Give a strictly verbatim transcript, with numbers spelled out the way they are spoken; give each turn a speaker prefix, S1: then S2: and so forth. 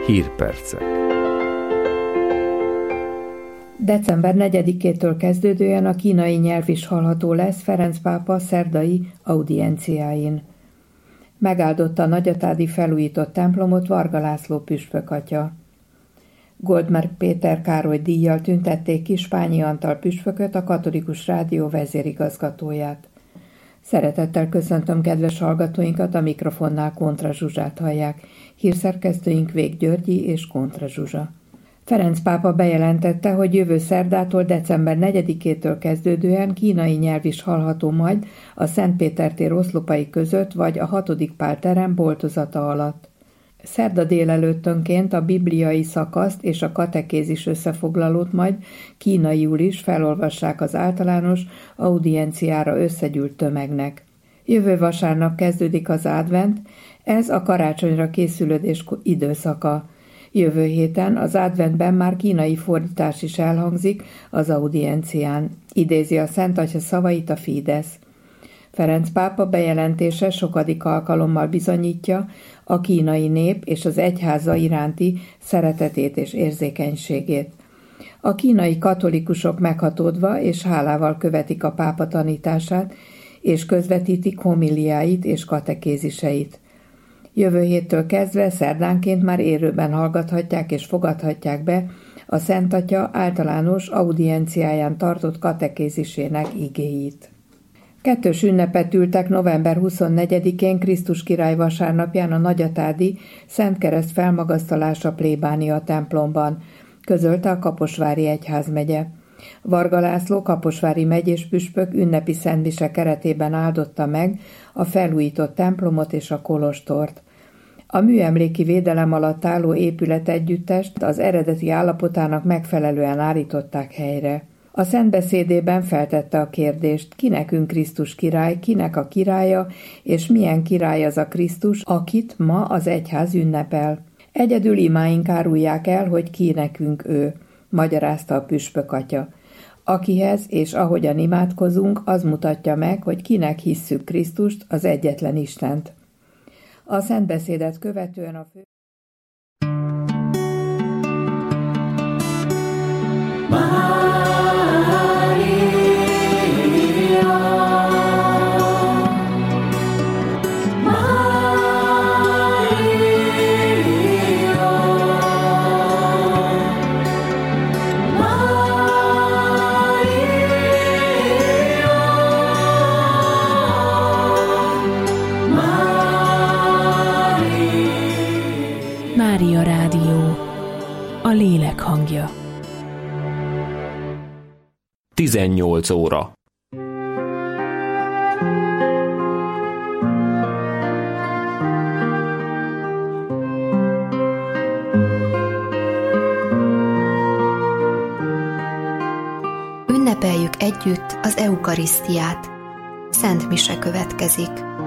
S1: Hírpercek.
S2: december negyedikétől kezdődően a kínai nyelv is hallható lesz Ferenc pápa szerdai audienciáin. Megáldotta a nagyatádi felújított templomot Varga László püspök atya. Goldmark Péter Károly díjjal tüntették ki Spányi Antal püspököt, a Katolikus Rádió vezérigazgatóját. Szeretettel köszöntöm kedves hallgatóinkat, a mikrofonnál Kontra Zsuzsát hallják. Hírszerkesztőink Vég Györgyi és Kontra Zsuzsa. Ferenc pápa bejelentette, hogy jövő szerdától december negyedikétől kezdődően kínai nyelv is hallható majd a Szent Péter tér oszlopai között vagy a hatodik Pál terem boltozata alatt. Szerda délelőttönként a bibliai szakaszt és a katekézis összefoglalót majd kínaiul is felolvassák az általános audienciára összegyűlt tömegnek. Jövő vasárnap kezdődik az advent, ez a karácsonyra készülődés időszaka. Jövő héten az adventben már kínai fordítás is elhangzik az audiencián, idézi a Szent Atya szavait a Fidesz. Ferenc pápa bejelentése sokadik alkalommal bizonyítja a kínai nép és az egyháza iránti szeretetét és érzékenységét. A kínai katolikusok meghatódva és hálával követik a pápa tanítását, és közvetítik homiliáit és katekéziseit. Jövő héttől kezdve szerdánként már élőben hallgathatják és fogadhatják be a Szent Atya általános audienciáján tartott katekézisének igéit. Kettős ünnepet ültek november huszonnegyedikén Krisztus király vasárnapján a nagyatádi Szent Kereszt felmagasztalása plébánia templomban, közölte a Kaposvári egyházmegye. Varga László kaposvári megyés püspök ünnepi szentmise keretében áldotta meg a felújított templomot és a kolostort. A műemléki védelem alatt álló épületegyüttest az eredeti állapotának megfelelően állították helyre. A szentbeszédében feltette a kérdést, ki nekünk Krisztus király, kinek a királya, és milyen király az a Krisztus, akit ma az egyház ünnepel. Egyedül imáink árulják el, hogy ki nekünk ő, magyarázta a püspök atya. Akihez és ahogyan imádkozunk, az mutatja meg, hogy kinek hisszük Krisztust, az egyetlen Istent. A szentbeszédet követően a fő...
S3: Mária Rádió, a lélek hangja.
S4: tizennyolc óra.
S5: Ünnepeljük együtt az eukarisztiát. Szent mise következik.